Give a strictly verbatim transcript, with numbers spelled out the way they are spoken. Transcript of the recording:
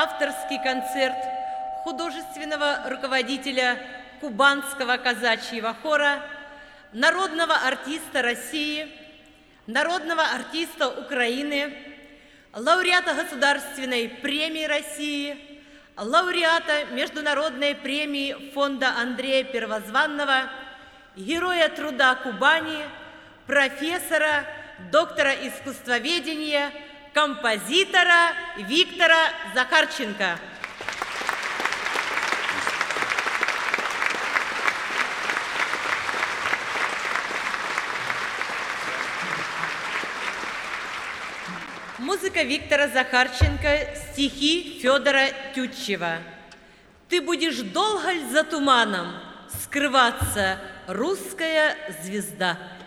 авторский концерт художественного руководителя Кубанского казачьего хора, народного артиста России, народного артиста Украины, лауреата Государственной премии России, лауреата Международной премии фонда Андрея Первозванного, Героя труда Кубани, профессора, доктора искусствоведения, композитора Виктора Захарченко. Музыка Виктора Захарченко, стихи Федора Тютчева. «Ты будешь долго ль за туманом скрываться, русская звезда?»